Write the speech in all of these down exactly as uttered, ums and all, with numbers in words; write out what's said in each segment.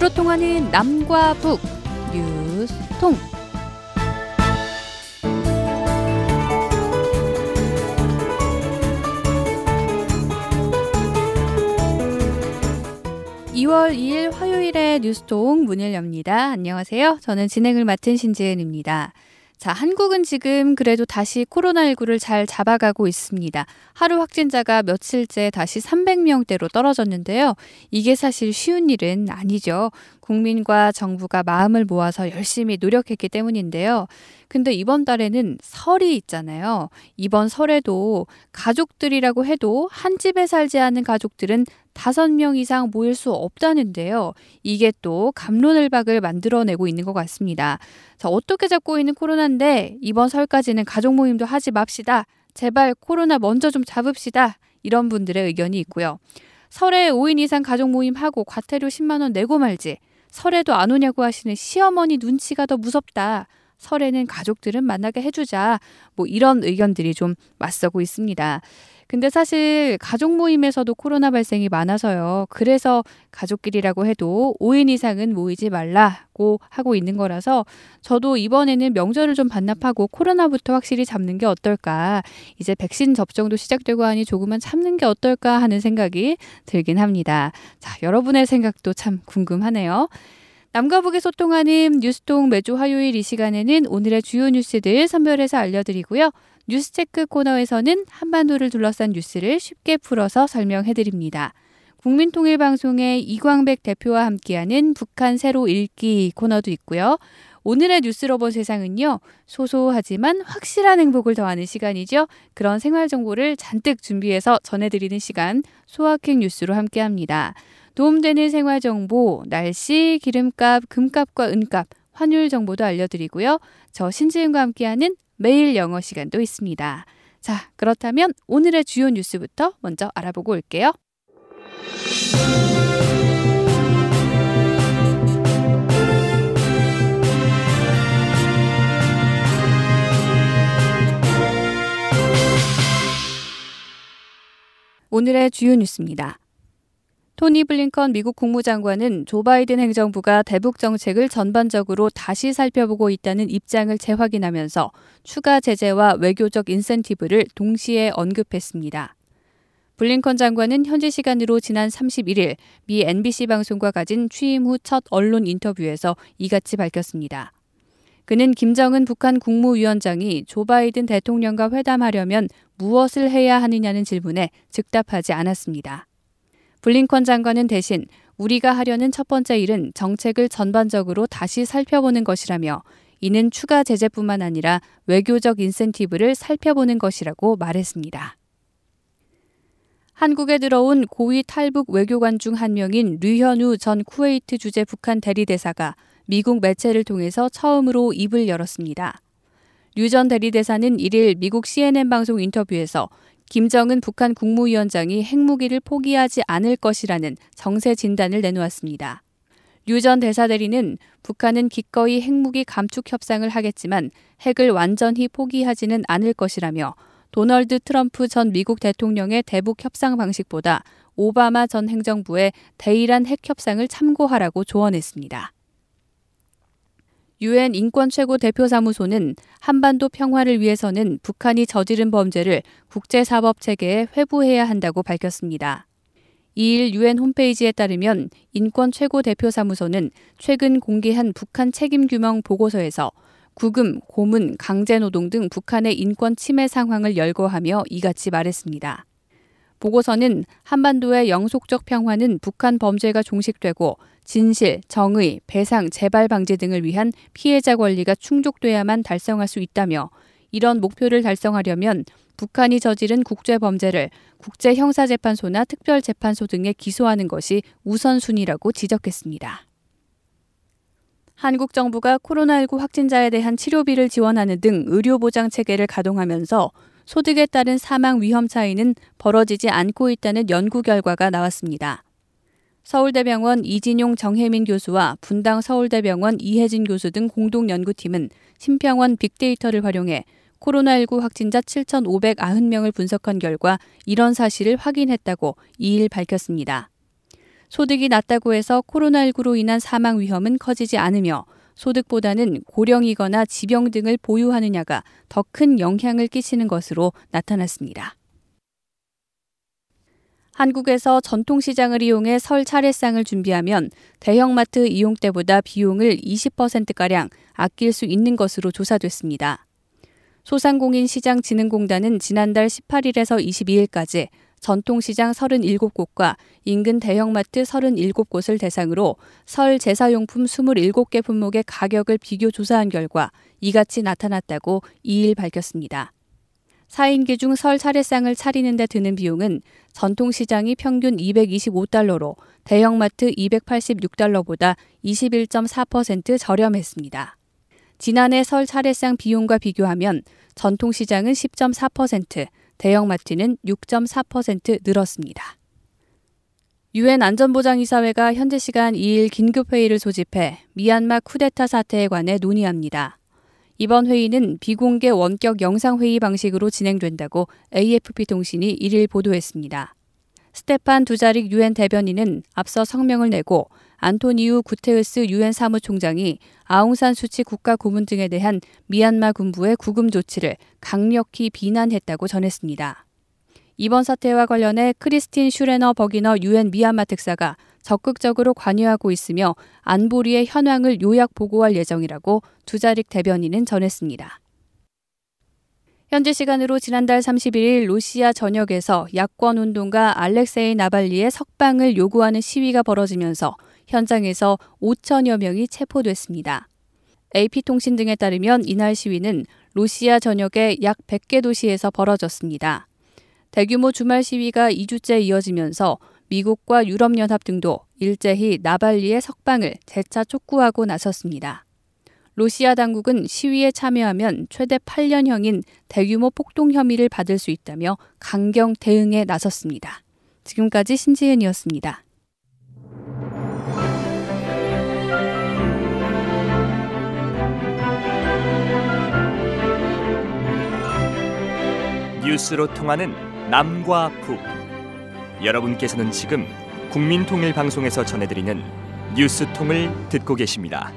소통하는 남과 북 뉴스통. 이월 이일 화요일에 뉴스통 문을 엽니다. 안녕하세요. 저는 진행을 맡은 신지은입니다. 자, 한국은 지금 그래도 다시 코로나십구를 잘 잡아가고 있습니다. 하루 확진자가 며칠째 다시 삼백 명대로 떨어졌는데요. 이게 사실 쉬운 일은 아니죠. 국민과 정부가 마음을 모아서 열심히 노력했기 때문인데요. 근데 이번 달에는 설이 있잖아요. 이번 설에도 가족들이라고 해도 한 집에 살지 않은 가족들은 다섯 명 이상 모일 수 없다는데요. 이게 또 갑론을박을 만들어내고 있는 것 같습니다. 자, 어떻게 잡고 있는 코로나인데 이번 설까지는 가족 모임도 하지 맙시다. 제발 코로나 먼저 좀 잡읍시다. 이런 분들의 의견이 있고요. 설에 오 인 이상 가족 모임하고 과태료 십만 원 내고 말지. 설에도 안 오냐고 하시는 시어머니 눈치가 더 무섭다. 설에는 가족들은 만나게 해주자. 뭐 이런 의견들이 좀 맞서고 있습니다. 근데 사실 가족 모임에서도 코로나 발생이 많아서요. 그래서 가족끼리라고 해도 오 인 이상은 모이지 말라고 하고 있는 거라서 저도 이번에는 명절을 좀 반납하고 코로나부터 확실히 잡는 게 어떨까. 이제 백신 접종도 시작되고 하니 조금만 참는 게 어떨까 하는 생각이 들긴 합니다. 자, 여러분의 생각도 참 궁금하네요. 남과 북에 소통하는 뉴스통 매주 화요일 이 시간에는 오늘의 주요 뉴스들 선별해서 알려드리고요. 뉴스체크 코너에서는 한반도를 둘러싼 뉴스를 쉽게 풀어서 설명해드립니다. 국민통일방송의 이광백 대표와 함께하는 북한 새로 읽기 코너도 있고요. 오늘의 뉴스로본 세상은요. 소소하지만 확실한 행복을 더하는 시간이죠. 그런 생활정보를 잔뜩 준비해서 전해드리는 시간 소확행 뉴스로 함께합니다. 도움되는 생활정보, 날씨, 기름값, 금값과 은값, 환율 정보도 알려드리고요. 저 신지은과 함께하는 매일 영어 시간도 있습니다. 자, 그렇다면 오늘의 주요 뉴스부터 먼저 알아보고 올게요. 오늘의 주요 뉴스입니다. 토니 블링컨 미국 국무장관은 조 바이든 행정부가 대북 정책을 전반적으로 다시 살펴보고 있다는 입장을 재확인하면서 추가 제재와 외교적 인센티브를 동시에 언급했습니다. 블링컨 장관은 현지 시간으로 지난 삼십일일 미 엔비씨 방송과 가진 취임 후 첫 언론 인터뷰에서 이같이 밝혔습니다. 그는 김정은 북한 국무위원장이 조 바이든 대통령과 회담하려면 무엇을 해야 하느냐는 질문에 즉답하지 않았습니다. 블링컨 장관은 대신 우리가 하려는 첫 번째 일은 정책을 전반적으로 다시 살펴보는 것이라며 이는 추가 제재뿐만 아니라 외교적 인센티브를 살펴보는 것이라고 말했습니다. 한국에 들어온 고위 탈북 외교관 중 한 명인 류현우 전 쿠웨이트 주재 북한 대리대사가 미국 매체를 통해서 처음으로 입을 열었습니다. 류 전 대리대사는 일일 미국 씨엔엔 방송 인터뷰에서 김정은 북한 국무위원장이 핵무기를 포기하지 않을 것이라는 정세 진단을 내놓았습니다. 류 전 대사대리는 북한은 기꺼이 핵무기 감축 협상을 하겠지만 핵을 완전히 포기하지는 않을 것이라며 도널드 트럼프 전 미국 대통령의 대북 협상 방식보다 오바마 전 행정부의 대이란 핵 협상을 참고하라고 조언했습니다. 유엔 인권 최고 대표사무소는 한반도 평화를 위해서는 북한이 저지른 범죄를 국제사법체계에 회부해야 한다고 밝혔습니다. 이일 유엔 홈페이지에 따르면 인권 최고 대표사무소는 최근 공개한 북한 책임규명 보고서에서 구금, 고문, 강제노동 등 북한의 인권 침해 상황을 열거하며 이같이 말했습니다. 보고서는 한반도의 영속적 평화는 북한 범죄가 종식되고 진실, 정의, 배상, 재발 방지 등을 위한 피해자 권리가 충족돼야만 달성할 수 있다며 이런 목표를 달성하려면 북한이 저지른 국제범죄를 국제형사재판소나 특별재판소 등에 기소하는 것이 우선순위라고 지적했습니다. 한국 정부가 코로나십구 확진자에 대한 치료비를 지원하는 등 의료보장 체계를 가동하면서 소득에 따른 사망 위험 차이는 벌어지지 않고 있다는 연구 결과가 나왔습니다. 서울대병원 이진용 정혜민 교수와 분당 서울대병원 이혜진 교수 등 공동연구팀은 심평원 빅데이터를 활용해 코로나십구 확진자 칠천오백구십 명을 분석한 결과 이런 사실을 확인했다고 이일 밝혔습니다. 소득이 낮다고 해서 코로나십구로 인한 사망 위험은 커지지 않으며 소득보다는 고령이거나 지병 등을 보유하느냐가 더 큰 영향을 끼치는 것으로 나타났습니다. 한국에서 전통시장을 이용해 설 차례상을 준비하면 대형마트 이용 때보다 비용을 이십 퍼센트가량 아낄 수 있는 것으로 조사됐습니다. 소상공인시장진흥공단은 지난달 십팔일에서 이십이일까지 전통시장 서른일곱 곳과 인근 대형마트 서른일곱 곳을 대상으로 설 제사용품 스물일곱 개 품목의 가격을 비교 조사한 결과 이같이 나타났다고 이일 밝혔습니다. 사 인기 중 설 차례상을 차리는 데 드는 비용은 전통시장이 평균 이백이십오 달러로 대형마트 이백팔십육 달러보다 이십일 점 사 퍼센트 저렴했습니다. 지난해 설 차례상 비용과 비교하면 전통시장은 십 점 사 퍼센트, 대형마트는 육 점 사 퍼센트 늘었습니다. 유엔 안전보장이사회가 현지 시간 이일 긴급회의를 소집해 미얀마 쿠데타 사태에 관해 논의합니다. 이번 회의는 비공개 원격 영상회의 방식으로 진행된다고 에이에프피 통신이 일일 보도했습니다. 스테판 두자릭 유엔 대변인은 앞서 성명을 내고 안토니우 구테우스 유엔 사무총장이 아웅산 수치 국가고문 등에 대한 미얀마 군부의 구금 조치를 강력히 비난했다고 전했습니다. 이번 사태와 관련해 크리스틴 슈레너 버기너 유엔 미얀마 특사가 적극적으로 관여하고 있으며 안보리의 현황을 요약 보고할 예정이라고 두자릭 대변인은 전했습니다. 현지 시간으로 지난달 삼십일일 로시아 전역에서 야권운동가 알렉세이 나발리의 석방을 요구하는 시위가 벌어지면서 현장에서 오천여 명이 체포됐습니다. 에이피통신 등에 따르면 이날 시위는 로시아 전역의 약 백 개 도시에서 벌어졌습니다. 대규모 주말 시위가 이 주째 이어지면서 미국과 유럽연합 등도 일제히 나발리의 석방을 재차 촉구하고 나섰습니다. 로시아 당국은 시위에 참여하면 최대 팔 년형인 대규모 폭동 혐의를 받을 수 있다며 강경 대응에 나섰습니다. 지금까지 신지은이었습니다. 뉴스로 통하는 남과 북. 여러분께서는 지금 국민통일방송에서 전해드리는 뉴스통을 듣고 계십니다.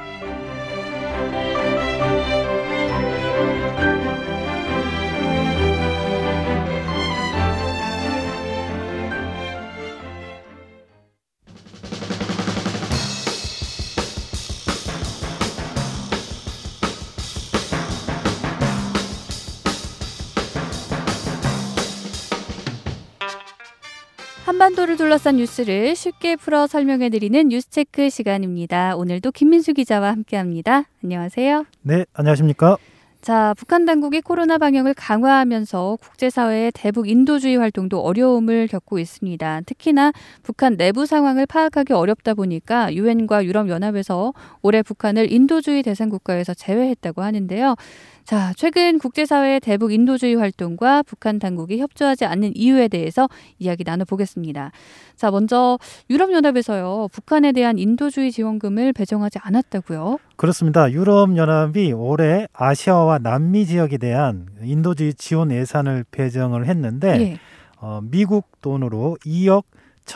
한반도를 둘러싼 뉴스를 쉽게 풀어 설명해드리는 뉴스체크 시간입니다. 오늘도 김민수 기자와 함께합니다. 안녕하세요. 네, 안녕하십니까. 자, 북한 당국이 코로나 방역을 강화하면서 국제사회의 대북 인도주의 활동도 어려움을 겪고 있습니다. 특히나 북한 내부 상황을 파악하기 어렵다 보니까 유엔과 유럽연합에서 올해 북한을 인도주의 대상 국가에서 제외했다고 하는데요. 자, 최근 국제사회의 대북 인도주의 활동과 북한 당국이 협조하지 않는 이유에 대해서 이야기 나눠보겠습니다. 자, 먼저 유럽연합에서요, 북한에 대한 인도주의 지원금을 배정하지 않았다고요? 그렇습니다. 유럽연합이 올해 아시아와 남미 지역에 대한 인도주의 지원 예산을 배정을 했는데 예. 어, 미국 돈으로 이억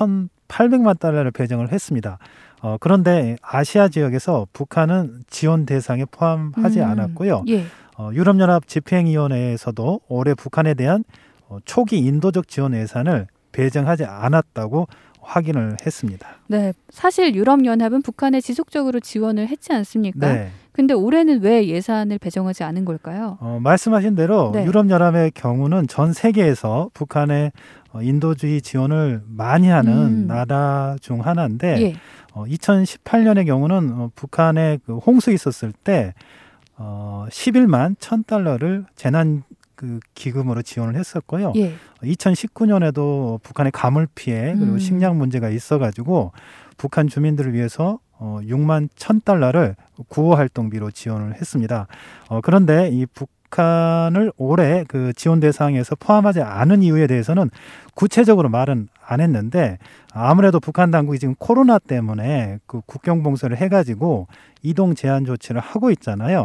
천팔백만 달러를 배정을 했습니다. 어, 그런데 아시아 지역에서 북한은 지원 대상에 포함하지 음, 않았고요. 예. 어, 유럽연합 집행위원회에서도 올해 북한에 대한 어, 초기 인도적 지원 예산을 배정하지 않았다고 확인을 했습니다. 네, 사실 유럽연합은 북한에 지속적으로 지원을 했지 않습니까? 네. 근데 올해는 왜 예산을 배정하지 않은 걸까요? 어, 말씀하신 대로 네. 유럽연합의 경우는 전 세계에서 북한의 어, 인도주의 지원을 많이 하는 음. 나라 중 하나인데 예. 어, 이천십팔 년의 경우는 어, 북한에 그 홍수 있었을 때 어, 십일만 천 달러를 재난 그 기금으로 지원을 했었고요. 예. 이천십구 년에도 북한의 가물 피해 그리고 음. 식량 문제가 있어가지고 북한 주민들을 위해서 어, 육만 천 달러를 구호 활동비로 지원을 했습니다. 어, 그런데 이 북한을 올해 그 지원 대상에서 포함하지 않은 이유에 대해서는 구체적으로 말은 안 했는데 아무래도 북한 당국이 지금 코로나 때문에 그 국경 봉쇄를 해가지고 이동 제한 조치를 하고 있잖아요.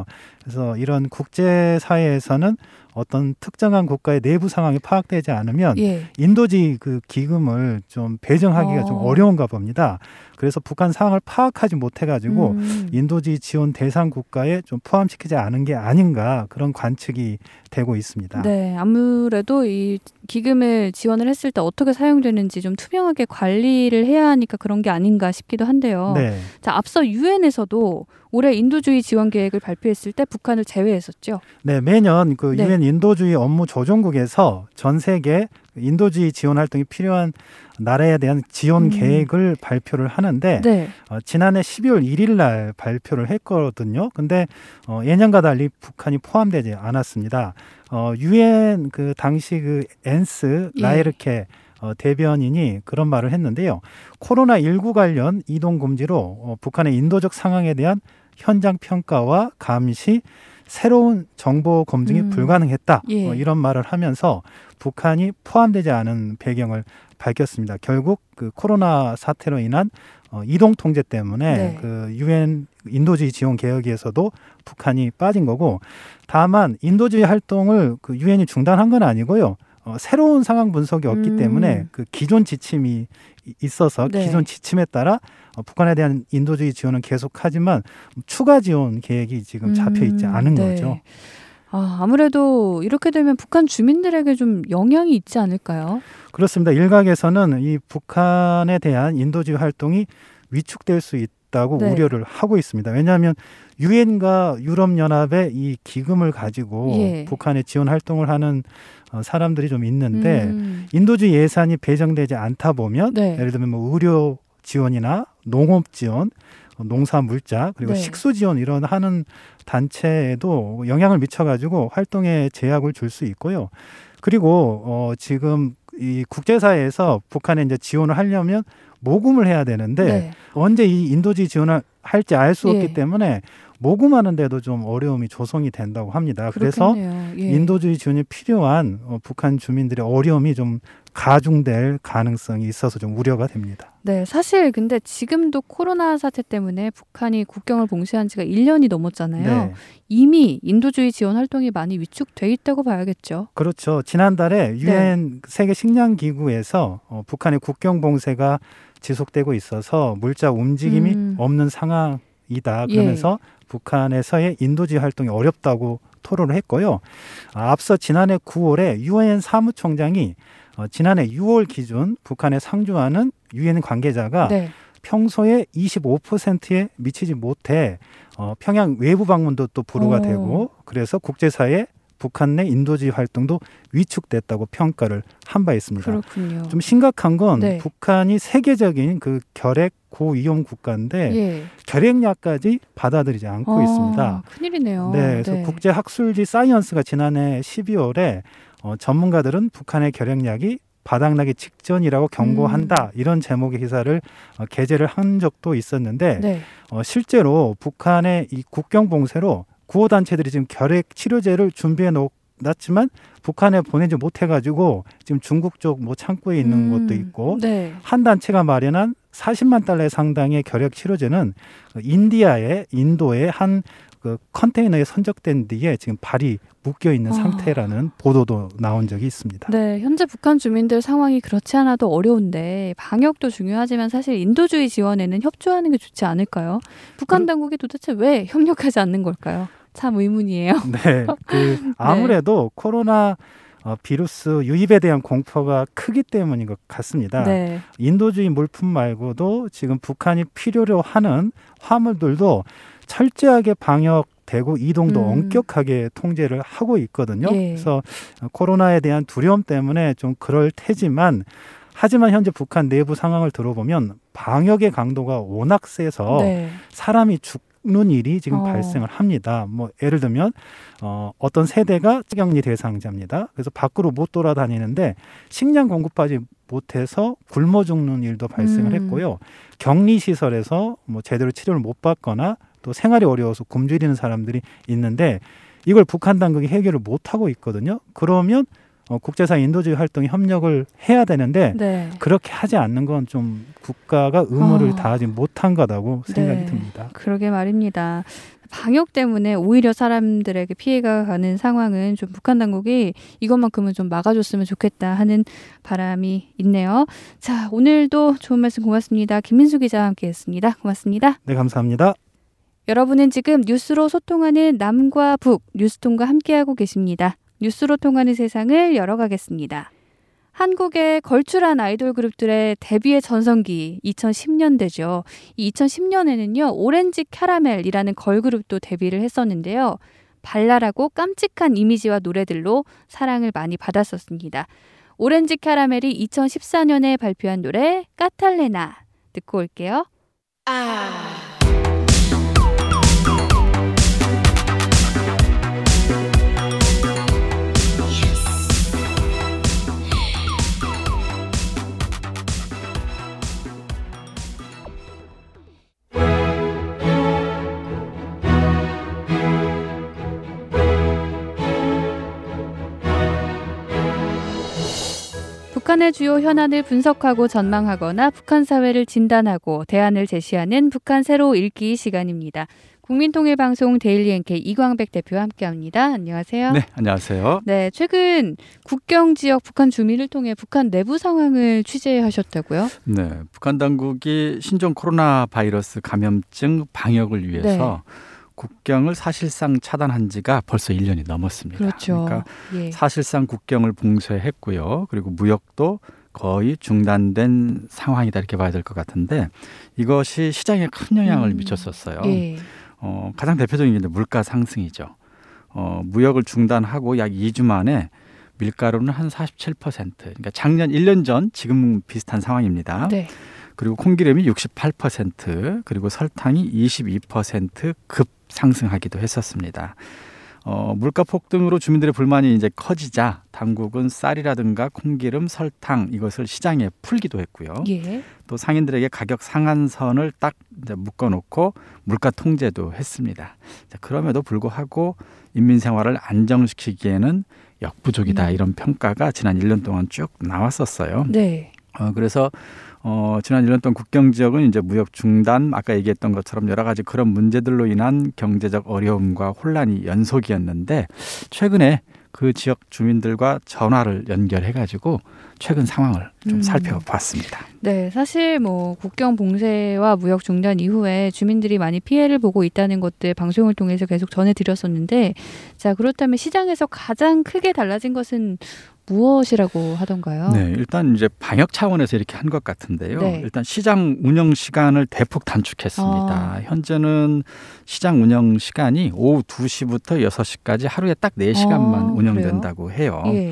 그래서 이런 국제사회에서는 어떤 특정한 국가의 내부 상황이 파악되지 않으면 예. 인도주의 그 기금을 좀 배정하기가 어. 좀 어려운가 봅니다. 그래서 북한 상황을 파악하지 못해가지고 음. 인도주의 지원 대상 국가에 좀 포함시키지 않은 게 아닌가 그런 관측이 되고 있습니다. 네, 아무래도 이 기금을 지원을 했을 때 어떻게 사용되는지 좀 투명하게 관리를 해야 하니까 그런 게 아닌가 싶기도 한데요. 네. 자, 앞서 유엔에서도 올해 인도주의 지원 계획을 발표했을 때 북한을 제외했었죠. 네, 매년 그 유엔 네. 인도주의 업무 조정국에서 전 세계 인도주의 지원 활동이 필요한 나라에 대한 지원 음. 계획을 발표를 하는데 네. 어, 지난해 십이월 일일 날 발표를 했거든요. 근데 어, 예년과 달리 북한이 포함되지 않았습니다. 어, 유엔 그 당시 그 엔스 라이르케 예. 어, 대변인이 그런 말을 했는데요. 코로나십구 관련 이동 금지로 어, 북한의 인도적 상황에 대한 현장 평가와 감시, 새로운 정보 검증이 음. 불가능했다. 예. 어, 이런 말을 하면서 북한이 포함되지 않은 배경을 밝혔습니다. 결국 그 코로나 사태로 인한 어, 이동 통제 때문에 네. 그 유엔 인도주의 지원 계획에서도 북한이 빠진 거고, 다만 인도주의 활동을 그 유엔이 중단한 건 아니고요. 어, 새로운 상황 분석이 없기 음. 때문에 그 기존 지침이 있어서 네. 기존 지침에 따라 어, 북한에 대한 인도주의 지원은 계속하지만 추가 지원 계획이 지금 잡혀 있지 않은 음. 네. 거죠. 아, 아무래도 이렇게 되면 북한 주민들에게 좀 영향이 있지 않을까요? 그렇습니다. 일각에서는 이 북한에 대한 인도주의 활동이 위축될 수 있다고 네. 우려를 하고 있습니다. 왜냐하면 유엔과 유럽연합의 이 기금을 가지고 예. 북한에 지원 활동을 하는 어, 사람들이 좀 있는데 음. 인도주의 예산이 배정되지 않다 보면 네. 예를 들면 뭐 의료 지원이나 농업 지원, 농사 물자 그리고 네. 식수 지원 이런 하는 단체에도 영향을 미쳐가지고 활동에 제약을 줄 수 있고요. 그리고 어, 지금 이 국제사회에서 북한에 이제 지원을 하려면 모금을 해야 되는데 네. 언제 이 인도주의 지원을 할지 알 수 없기 예. 때문에 모금하는 데도 좀 어려움이 조성이 된다고 합니다. 그렇겠네요. 그래서 예. 인도주의 지원이 필요한 어, 북한 주민들의 어려움이 좀 가중될 가능성이 있어서 좀 우려가 됩니다. 네, 사실 근데 지금도 코로나 사태 때문에 북한이 국경을 봉쇄한 지가 일 년이 넘었잖아요. 네. 이미 인도주의 지원 활동이 많이 위축돼 있다고 봐야겠죠. 그렇죠. 지난달에 유엔 네. 세계식량기구에서 어, 북한의 국경 봉쇄가 지속되고 있어서 물자 움직임이 음. 없는 상황이다. 그러면서 예. 북한에서의 인도주의 활동이 어렵다고 토론을 했고요. 아, 앞서 지난해 구월에 유엔 사무총장이 어, 지난해 유월 기준 북한에 상주하는 유엔 관계자가 네. 평소에 이십오 퍼센트에 미치지 못해 어, 평양 외부 방문도 또 불허가 오. 되고 그래서 국제사회에 북한 내 인도주의 활동도 위축됐다고 평가를 한 바 있습니다. 그렇군요. 좀 심각한 건 네. 북한이 세계적인 그 결핵 고위험 국가인데 예. 결핵약까지 받아들이지 않고 아, 있습니다. 큰일이네요. 네, 그래서 네. 국제학술지 사이언스가 지난해 십이월에 어, 전문가들은 북한의 결핵약이 바닥나기 직전이라고 경고한다. 음. 이런 제목의 기사를 어, 게재를 한 적도 있었는데 네. 어, 실제로 북한의 이 국경 봉쇄로 구호단체들이 지금 결핵 치료제를 준비해 놓았지만 북한에 보내지 못해가지고 지금 중국 쪽 뭐 창고에 있는 음, 것도 있고 네. 한 단체가 마련한 사십만 달러 상당의 결핵 치료제는 인디아의 인도의 한 그 컨테이너에 선적된 뒤에 지금 발이 묶여 있는 아. 상태라는 보도도 나온 적이 있습니다. 네, 현재 북한 주민들 상황이 그렇지 않아도 어려운데 방역도 중요하지만 사실 인도주의 지원에는 협조하는 게 좋지 않을까요? 북한 당국이 도대체 왜 협력하지 않는 걸까요? 참 의문이에요. 네, 그 아무래도 네. 코로나 어, 비루스 유입에 대한 공포가 크기 때문인 것 같습니다. 네. 인도주의 물품 말고도 지금 북한이 필요로 하는 화물들도 철저하게 방역되고 이동도 음. 엄격하게 통제를 하고 있거든요. 예. 그래서 코로나에 대한 두려움 때문에 좀 그럴 테지만 하지만 현재 북한 내부 상황을 들어보면 방역의 강도가 워낙 세서 네. 사람이 죽는 일이 지금 어. 발생을 합니다. 뭐 예를 들면 어, 어떤 세대가 격리 대상자입니다. 그래서 밖으로 못 돌아다니는데 식량 공급하지 못해서 굶어 죽는 일도 발생을 음. 했고요. 격리 시설에서 뭐 제대로 치료를 못 받거나 또 생활이 어려워서 굶주리는 사람들이 있는데 이걸 북한 당국이 해결을 못 하고 있거든요. 그러면 어, 국제사회 인도주의 활동에 협력을 해야 되는데 네. 그렇게 하지 않는 건 좀 국가가 의무를 어. 다하지 못한 거다고 생각이 네. 듭니다. 그러게 말입니다. 방역 때문에 오히려 사람들에게 피해가 가는 상황은 좀 북한 당국이 이것만큼은 좀 막아줬으면 좋겠다 하는 바람이 있네요. 자, 오늘도 좋은 말씀 고맙습니다. 김민수 기자와 함께했습니다. 고맙습니다. 네, 감사합니다. 여러분은 지금 뉴스로 소통하는 남과 북 뉴스통과 함께하고 계십니다. 뉴스로 통하는 세상을 열어가겠습니다. 한국의 걸출한 아이돌 그룹들의 데뷔의 전성기 이천십 년대죠. 이 이천십 년에는요. 오렌지 캐러멜이라는 걸그룹도 데뷔를 했었는데요. 발랄하고 깜찍한 이미지와 노래들로 사랑을 많이 받았었습니다. 오렌지 캐러멜이 이천십사 년에 발표한 노래 까탈레나 듣고 올게요. 아... 북한의 주요 현안을 분석하고 전망하거나 북한 사회를 진단하고 대안을 제시하는 북한 새로 읽기 시간입니다. 국민통일방송 데일리 엔케이 이광백 대표와 함께합니다. 안녕하세요. 네, 안녕하세요. 네, 최근 국경 지역 북한 주민을 통해 북한 내부 상황을 취재하셨다고요? 네, 북한 당국이 신종 코로나 바이러스 감염증 방역을 위해서 네. 국경을 사실상 차단한 지가 벌써 일 년이 넘었습니다. 그렇죠. 그러니까 예. 사실상 국경을 봉쇄했고요. 그리고 무역도 거의 중단된 상황이다 이렇게 봐야 될 것 같은데 이것이 시장에 큰 영향을 음. 미쳤었어요. 예. 어, 가장 대표적인 게 물가 상승이죠. 어, 무역을 중단하고 약 이 주 만에 밀가루는 한 사십칠 퍼센트. 그러니까 작년 일 년 전 지금 비슷한 상황입니다. 네. 그리고 콩기름이 육십팔 퍼센트 그리고 설탕이 이십이 퍼센트 급 상승하기도 했었습니다. 어, 물가 폭등으로 주민들의 불만이 이제 커지자 당국은 쌀이라든가 콩기름, 설탕 이것을 시장에 풀기도 했고요. 예. 또 상인들에게 가격 상한선을 딱 이제 묶어놓고 물가 통제도 했습니다. 자, 그럼에도 불구하고 인민 생활을 안정시키기에는 역부족이다 음. 이런 평가가 지난 일 년 동안 쭉 나왔었어요. 네. 어, 그래서 어, 지난 일 년 동안 국경 지역은 이제 무역 중단, 아까 얘기했던 것처럼 여러 가지 그런 문제들로 인한 경제적 어려움과 혼란이 연속이었는데 최근에 그 지역 주민들과 전화를 연결해가지고 최근 상황을 좀 음. 살펴봤습니다. 네, 사실 뭐 국경 봉쇄와 무역 중단 이후에 주민들이 많이 피해를 보고 있다는 것들 방송을 통해서 계속 전해드렸었는데, 자 그렇다면 시장에서 가장 크게 달라진 것은 무엇이라고 하던가요? 네, 일단 이제 방역 차원에서 이렇게 한 것 같은데요. 네. 일단 시장 운영 시간을 대폭 단축했습니다. 아. 현재는 시장 운영 시간이 오후 두 시부터 여섯 시까지 하루에 딱 네 시간만 아, 운영된다고 해요. 예.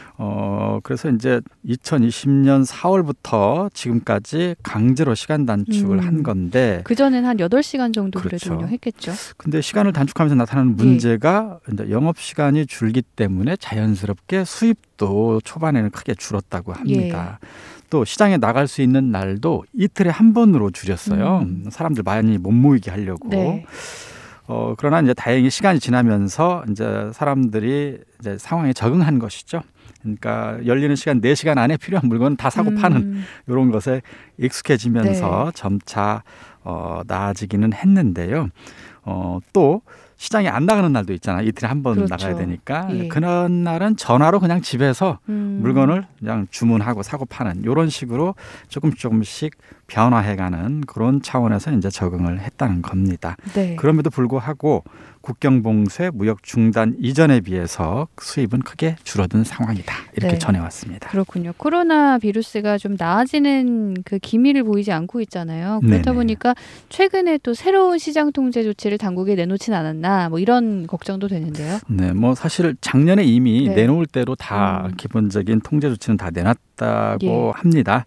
어, 그래서 이제 이천이십 년 사월부터 지금까지 강제로 시간 단축을 음. 한 건데 그전엔 한 여덟 시간 정도 그렇죠. 그래도 운영했겠죠. 근데 시간을 단축하면서 나타나는 문제가 예. 이제 영업 시간이 줄기 때문에 자연스럽게 수입도 초반에는 크게 줄었다고 합니다. 예. 또 시장에 나갈 수 있는 날도 이틀에 한 번으로 줄였어요. 음. 사람들 많이 못 모이게 하려고. 네. 어, 그러나 이제 다행히 시간이 지나면서 이제 사람들이 이제 상황에 적응한 것이죠. 그러니까 열리는 시간 네 시간 안에 필요한 물건은 다 사고 음. 파는 이런 것에 익숙해지면서 네. 점차 어, 나아지기는 했는데요. 어, 또 시장에 안 나가는 날도 있잖아요. 이틀에 한 번 그렇죠. 나가야 되니까. 예. 그런 날은 전화로 그냥 집에서 음. 물건을 그냥 주문하고 사고 파는 이런 식으로 조금 조금씩 변화해가는 그런 차원에서 이제 적응을 했다는 겁니다. 네. 그럼에도 불구하고 국경 봉쇄, 무역 중단 이전에 비해서 수입은 크게 줄어든 상황이다. 이렇게 네. 전해왔습니다. 그렇군요. 코로나 비루스가 좀 나아지는 그 기미를 보이지 않고 있잖아요. 그렇다 네네. 보니까 최근에 또 새로운 시장 통제 조치를 당국에 내놓진 않았나 뭐 이런 걱정도 되는데요. 네, 뭐 사실 작년에 이미 네. 내놓을 대로 다 음. 기본적인 통제 조치는 다 내놨다고 예. 합니다.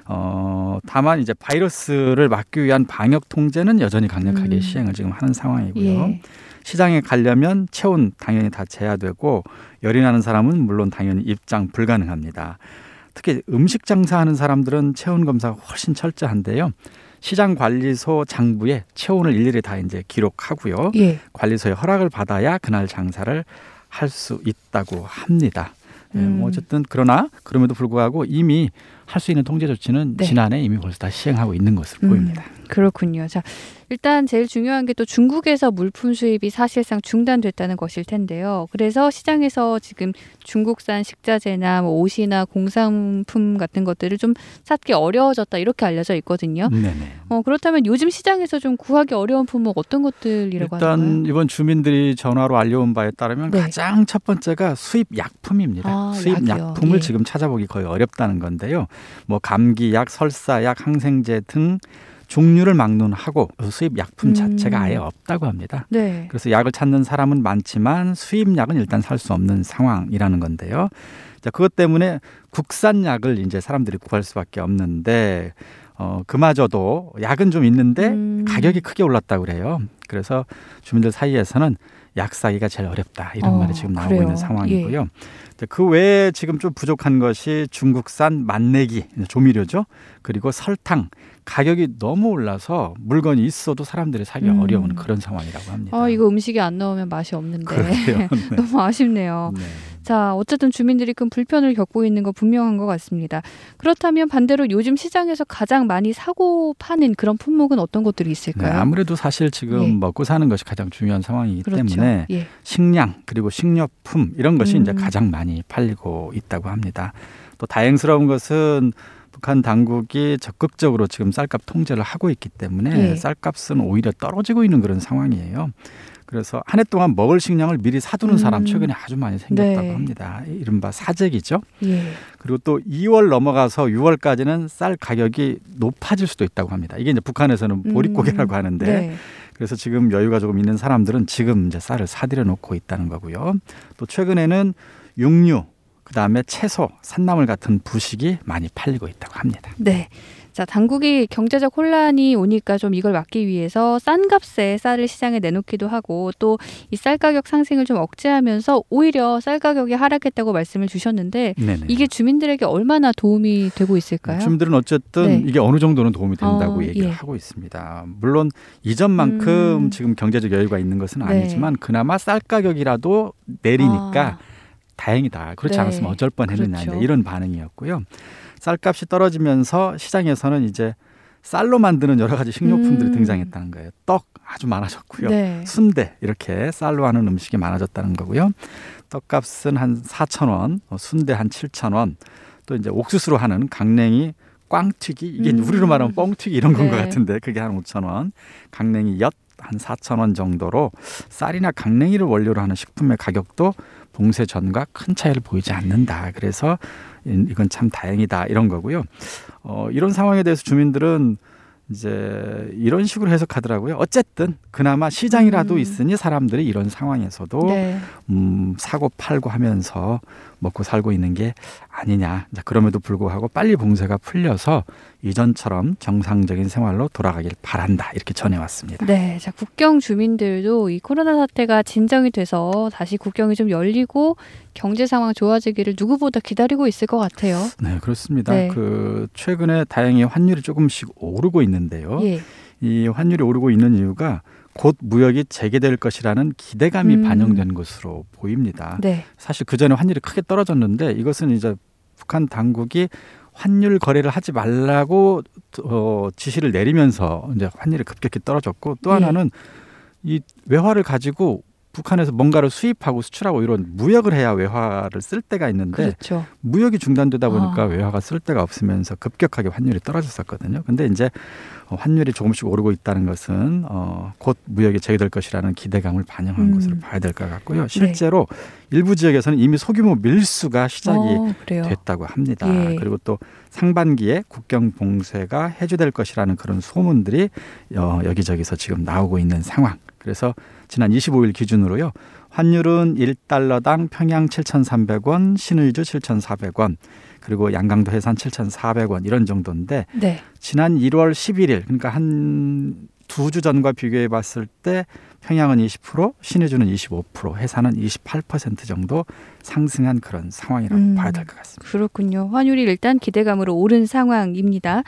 어, 다만 이제 바이러스를 막기 위한 방역 통제는 여전히 강력하게 음. 시행을 지금 하는 상황이고요. 예. 시장에 가려면 체온 당연히 다 재야되고 열이 나는 사람은 물론 당연히 입장 불가능합니다. 특히 음식 장사하는 사람들은 체온 검사가 훨씬 철저한데요. 시장 관리소 장부에 체온을 일일이 다 이제 기록하고요. 예. 관리소의 허락을 받아야 그날 장사를 할 수 있다고 합니다. 음. 어쨌든 그러나 그럼에도 불구하고 이미 할 수 있는 통제 조치는 네. 지난해 이미 벌써 다 시행하고 있는 것으로 음. 보입니다. 그렇군요. 자, 일단 제일 중요한 게 또 중국에서 물품 수입이 사실상 중단됐다는 것일 텐데요. 그래서 시장에서 지금 중국산 식자재나 뭐 옷이나 공산품 같은 것들을 좀 찾기 어려워졌다 이렇게 알려져 있거든요. 네네. 어, 그렇다면 요즘 시장에서 좀 구하기 어려운 품목 어떤 것들이라고 일단 하나요? 일단 이번 주민들이 전화로 알려온 바에 따르면 네. 가장 첫 번째가 수입 약품입니다. 아, 수입 약이요. 약품을 예. 지금 찾아보기 거의 어렵다는 건데요. 뭐 감기약, 설사약, 항생제 등 종류를 막론하고 수입 약품 자체가 음. 아예 없다고 합니다. 네. 그래서 약을 찾는 사람은 많지만 수입 약은 일단 살 수 없는 상황이라는 건데요. 자, 그것 때문에 국산 약을 이제 사람들이 구할 수밖에 없는데 어, 그마저도 약은 좀 있는데 음. 가격이 크게 올랐다고 그래요. 그래서 주민들 사이에서는 약 사기가 제일 어렵다 이런 어, 말이 지금 나오고 그래요. 있는 상황이고요. 예. 그 외에 지금 좀 부족한 것이 중국산 맛내기 조미료죠. 그리고 설탕 가격이 너무 올라서 물건이 있어도 사람들이 사기 음. 어려운 그런 상황이라고 합니다. 아, 이거 음식이 안 나오면 맛이 없는데 네. 너무 아쉽네요. 네. 자, 어쨌든 주민들이 큰 불편을 겪고 있는 거 분명한 것 같습니다. 그렇다면 반대로 요즘 시장에서 가장 많이 사고 파는 그런 품목은 어떤 것들이 있을까요? 네, 아무래도 사실 지금 예. 먹고 사는 것이 가장 중요한 상황이기 그렇죠. 때문에 예. 식량 그리고 식료품 이런 것이 음. 이제 가장 많이 팔리고 있다고 합니다. 또 다행스러운 것은 북한 당국이 적극적으로 지금 쌀값 통제를 하고 있기 때문에 예. 쌀값은 오히려 떨어지고 있는 그런 상황이에요. 그래서 한 해 동안 먹을 식량을 미리 사두는 사람 음. 최근에 아주 많이 생겼다고 네. 합니다. 이른바 사재기죠. 예. 그리고 또 이월 넘어가서 유월까지는 쌀 가격이 높아질 수도 있다고 합니다. 이게 이제 북한에서는 보릿고개라고 하는데 음. 네. 그래서 지금 여유가 조금 있는 사람들은 지금 이제 쌀을 사들여 놓고 있다는 거고요. 또 최근에는 육류, 그다음에 채소, 산나물 같은 부식이 많이 팔리고 있다고 합니다. 네. 자, 당국이 경제적 혼란이 오니까 좀 이걸 막기 위해서 싼 값에 쌀을 시장에 내놓기도 하고 또 이 쌀 가격 상승을 좀 억제하면서 오히려 쌀 가격이 하락했다고 말씀을 주셨는데 네네. 이게 주민들에게 얼마나 도움이 되고 있을까요? 주민들은 어쨌든 네. 이게 어느 정도는 도움이 된다고 어, 얘기를 예. 하고 있습니다. 물론 이전만큼 음. 지금 경제적 여유가 있는 것은 네. 아니지만 그나마 쌀 가격이라도 내리니까 아. 다행이다. 그렇지 네. 않았으면 어쩔 뻔했느냐 그렇죠. 이런 반응이었고요. 쌀값이 떨어지면서 시장에서는 이제 쌀로 만드는 여러 가지 식료품들이 음. 등장했다는 거예요. 떡 아주 많아졌고요. 네. 순대 이렇게 쌀로 하는 음식이 많아졌다는 거고요. 떡값은 한 사천 원, 순대 한 칠천 원, 또 이제 옥수수로 하는 강냉이, 꽝튀기 이게 음. 우리로 말하면 뻥튀기 이런 건 것 네. 같은데 그게 한 오천 원, 강냉이 엿 한 사천 원 정도로 쌀이나 강냉이를 원료로 하는 식품의 가격도 봉쇄 전과 큰 차이를 보이지 않는다. 그래서 이건 참 다행이다 이런 거고요. 어, 이런 상황에 대해서 주민들은 이제 이런 식으로 해석하더라고요. 어쨌든 그나마 시장이라도 음. 있으니 사람들이 이런 상황에서도 네. 음, 사고 팔고 하면서 먹고 살고 있는 게 아니냐. 그럼에도 불구하고 빨리 봉쇄가 풀려서 이전처럼 정상적인 생활로 돌아가길 바란다. 이렇게 전해왔습니다. 네, 자 국경 주민들도 이 코로나 사태가 진정이 돼서 다시 국경이 좀 열리고 경제 상황 좋아지기를 누구보다 기다리고 있을 것 같아요. 네, 그렇습니다. 네. 그 최근에 다행히 환율이 조금씩 오르고 있는데요. 예. 이 환율이 오르고 있는 이유가 곧 무역이 재개될 것이라는 기대감이 음. 반영된 것으로 보입니다. 네. 사실 그전에 환율이 크게 떨어졌는데 이것은 이제 북한 당국이 환율 거래를 하지 말라고 어, 지시를 내리면서 이제 환율이 급격히 떨어졌고 또 하나는 예. 이 외화를 가지고 북한에서 뭔가를 수입하고 수출하고 이런 무역을 해야 외화를 쓸 때가 있는데 그렇죠. 무역이 중단되다 보니까 아. 외화가 쓸 데가 없으면서 급격하게 환율이 떨어졌었거든요. 근데 이제 환율이 조금씩 오르고 있다는 것은 어, 곧 무역이 재개될 것이라는 기대감을 반영한 음. 것으로 봐야 될 것 같고요. 실제로 네. 일부 지역에서는 이미 소규모 밀수가 시작이 어, 됐다고 합니다. 예. 그리고 또 상반기에 국경 봉쇄가 해제될 것이라는 그런 소문들이 어, 여기저기서 지금 나오고 있는 상황. 그래서 지난 이십오 일 기준으로요. 환율은 일 달러당 평양 칠천삼백 원, 신의주 칠천사백 원, 그리고 양강도 해산 칠천사백 원 이런 정도인데 네. 지난 일월 십일일 그러니까 한 두 주 전과 비교해 봤을 때 평양은 이십 퍼센트, 신의주는 이십오 퍼센트, 해산은 이십팔 퍼센트 정도 상승한 그런 상황이라고 음, 봐야 될 것 같습니다. 그렇군요. 환율이 일단 기대감으로 오른 상황입니다.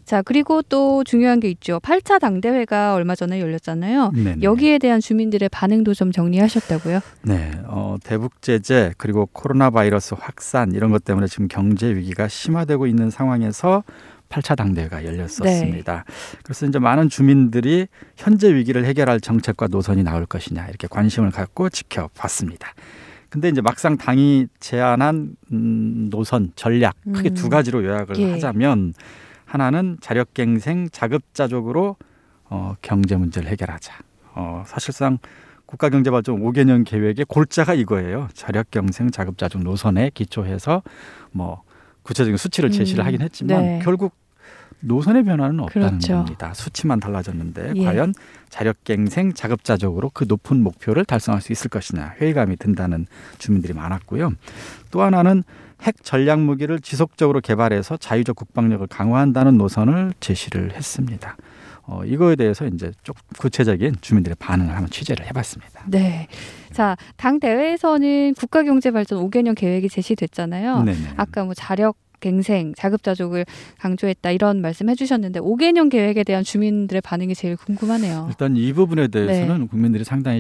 자, 그리고 또 중요한 게 있죠. 팔 차 당대회가 얼마 전에 열렸잖아요. 네네. 여기에 대한 주민들의 반응도 좀 정리하셨다고요? 네, 어, 대북 제재 그리고 코로나 바이러스 확산 이런 것 때문에 지금 경제 위기가 심화되고 있는 상황에서 팔 차 당대회가 열렸었습니다. 네. 그래서 이제 많은 주민들이 현재 위기를 해결할 정책과 노선이 나올 것이냐 이렇게 관심을 갖고 지켜봤습니다. 근데 이제 막상 당이 제안한 음, 노선 전략 크게 음. 두 가지로 요약을 예. 하자면 하나는 자력갱생 자급자족으로 어, 경제 문제를 해결하자. 어, 사실상 국가경제발전 오 개년 계획의 골자가 이거예요. 자력경생 자급자족 노선에 기초해서 뭐 구체적인 수치를 제시를 음, 하긴 했지만 네. 결국 노선의 변화는 없다는 그렇죠. 겁니다. 수치만 달라졌는데 예. 과연 자력갱생 자급자족으로 그 높은 목표를 달성할 수 있을 것이냐 회의감이 든다는 주민들이 많았고요. 또 하나는 핵 전략 무기를 지속적으로 개발해서 자유적 국방력을 강화한다는 노선을 제시를 했습니다. 어, 이거에 대해서 이제 좀 구체적인 주민들의 반응을 한번 취재를 해봤습니다. 네. 자, 당 대회에서는 국가경제발전 오 개년 계획이 제시됐잖아요. 네네. 아까 뭐 자력 갱생, 자급자족을 강조했다 이런 말씀 해주셨는데 오 개년 계획에 대한 주민들의 반응이 제일 궁금하네요. 일단 이 부분에 대해서는 네. 국민들이 상당히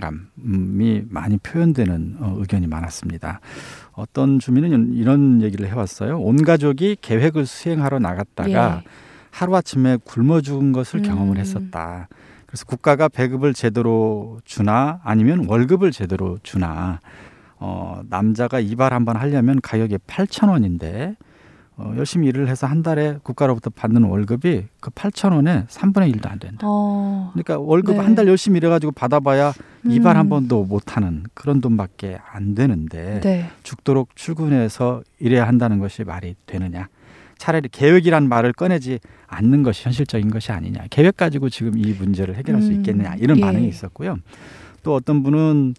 실망감이 많이 표현되는 의견이 많았습니다. 어떤 주민은 이런 얘기를 해왔어요. 온 가족이 계획을 수행하러 나갔다가 예. 하루아침에 굶어 죽은 것을 음. 경험을 했었다. 그래서 국가가 배급을 제대로 주나 아니면 월급을 제대로 주나 어, 남자가 이발 한번 하려면 가격이 팔천 원인데 어, 열심히 일을 해서 한 달에 국가로부터 받는 월급이 그 팔천 원에 삼분의 일도 안 된다. 어, 그러니까 월급 네. 한 달 열심히 일해가지고 받아봐야 음. 이발 한 번도 못하는 그런 돈밖에 안 되는데 네. 죽도록 출근해서 일해야 한다는 것이 말이 되느냐. 차라리 계획이란 말을 꺼내지 않는 것이 현실적인 것이 아니냐. 계획 가지고 지금 이 문제를 해결할 음. 수 있겠느냐. 이런 예. 반응이 있었고요. 또 어떤 분은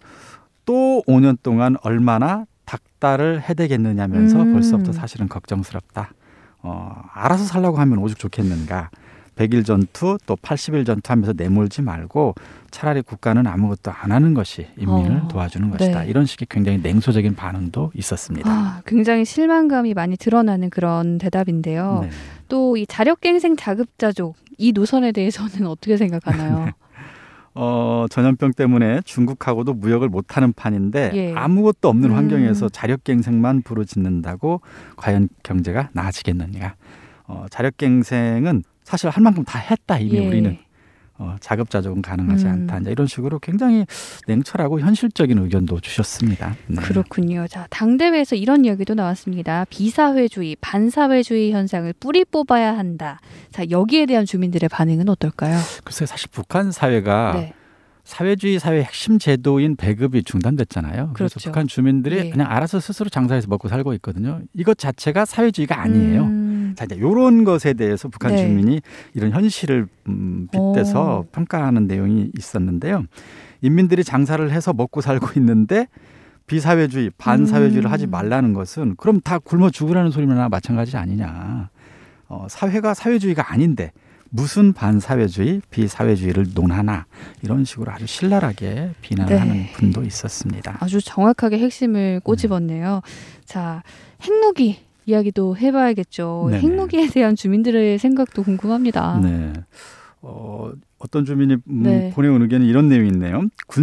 또 오 년 동안 얼마나 닥달을 해대겠느냐면서 음. 벌써부터 사실은 걱정스럽다. 어, 알아서 살라고 하면 오죽 좋겠는가. 백 일 전투 또 팔십 일 전투하면서 내몰지 말고 차라리 국가는 아무것도 안 하는 것이 인민을 어. 도와주는 것이다. 네. 이런 식의 굉장히 냉소적인 반응도 있었습니다. 아, 굉장히 실망감이 많이 드러나는 그런 대답인데요. 네. 또 이 자력갱생 자급자족 이 노선에 대해서는 어떻게 생각하나요? 네. 어, 전염병 때문에 중국하고도 무역을 못하는 판인데 예. 아무것도 없는 음. 환경에서 자력갱생만 부르짖는다고 과연 경제가 나아지겠느냐. 어, 자력갱생은 사실 할 만큼 다 했다 이미 예. 우리는. 어, 자급자족은 가능하지 음. 않다. 이제 이런 식으로 굉장히 냉철하고 현실적인 의견도 주셨습니다. 네. 그렇군요. 자, 당대회에서 이런 이야기도 나왔습니다. 비사회주의, 반사회주의 현상을 뿌리 뽑아야 한다. 자, 여기에 대한 주민들의 반응은 어떨까요? 글쎄요, 사실 북한 사회가 네. 사회주의 사회의 핵심 제도인 배급이 중단됐잖아요. 그래서 그렇죠. 북한 주민들이 예. 그냥 알아서 스스로 장사해서 먹고 살고 있거든요. 이것 자체가 사회주의가 아니에요. 음. 자, 이제 이런 것에 대해서 북한 네. 주민이 이런 현실을 음, 빗대서 오. 평가하는 내용이 있었는데요. 인민들이 장사를 해서 먹고 살고 있는데 비사회주의, 반사회주의를 음. 하지 말라는 것은 그럼 다 굶어 죽으라는 소리나 마찬가지 아니냐. 어, 사회가 사회주의가 아닌데 무슨 반사회주의, 비사회주의를 논하나 이런 식으로 아주 신랄하게 비난하는 네. 분도 있었습니다. 아주 정확하게 핵심을 꼬집었네요. 네. 자, 핵무기 이야기도 해봐야겠죠. 네네. 핵무기에 대한 주민들의 생각도 궁금합니다. 네. 어, 어떤 주민이 네. 보내온 의견이 이런 내용이 있네요.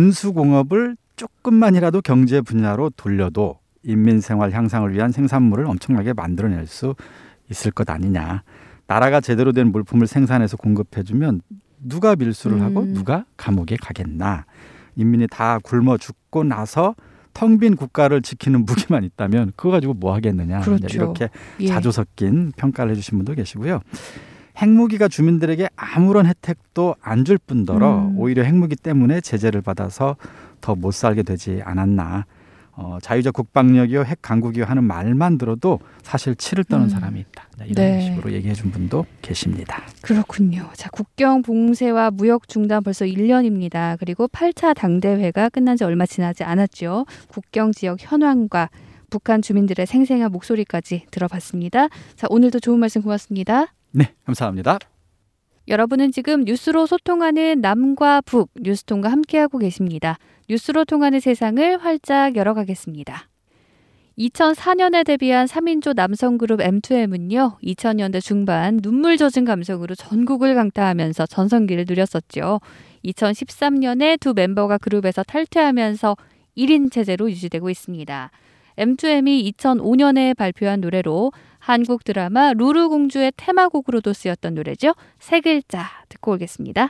군수공업을 조금만이라도 경제 분야로 돌려도 인민생활 향상을 위한 생산물을 엄청나게 만들어낼 수 있을 것 아니냐. 나라가 제대로 된 물품을 생산해서 공급해주면 누가 밀수를 음. 하고 누가 감옥에 가겠나. 인민이 다 굶어 죽고 나서 텅 빈 국가를 지키는 무기만 있다면 그거 가지고 뭐 하겠느냐. 그렇죠. 이렇게 예. 자조 섞인 평가를 해주신 분도 계시고요. 핵무기가 주민들에게 아무런 혜택도 안 줄 뿐더러 음. 오히려 핵무기 때문에 제재를 받아서 더 못 살게 되지 않았나. 어, 자유적 국방력이요 핵 강국이요 하는 말만 들어도 사실 치를 떠는 음. 사람이 있다. 네, 이런 네. 식으로 얘기해 준 분도 계십니다. 그렇군요. 자, 국경 봉쇄와 무역 중단 벌써 일 년입니다. 그리고 팔 차 당대회가 끝난 지 얼마 지나지 않았죠. 국경 지역 현황과 북한 주민들의 생생한 목소리까지 들어봤습니다. 자, 오늘도 좋은 말씀 고맙습니다. 네, 감사합니다. 여러분은 지금 뉴스로 소통하는 남과 북 뉴스통과 함께하고 계십니다. 뉴스로 통하는 세상을 활짝 열어가겠습니다. 이천사 년에 데뷔한 삼 인조 남성그룹 엠투엠은요. 이천 년대 중반 눈물 젖은 감성으로 전국을 강타하면서 전성기를 누렸었죠. 이천십삼 년에 두 멤버가 그룹에서 탈퇴하면서 일 인 체제로 유지되고 있습니다. 엠투엠이 이천오 년에 발표한 노래로 한국 드라마 루루공주의 테마곡으로도 쓰였던 노래죠. 세 글자 듣고 오겠습니다.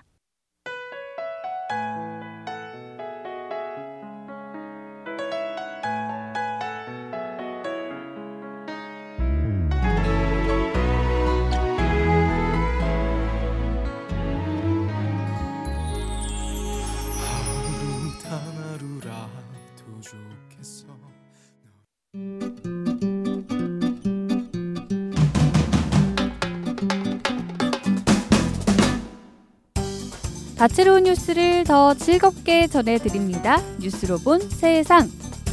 다채로운 뉴스를 더 즐겁게 전해드립니다. 뉴스로 본 세상.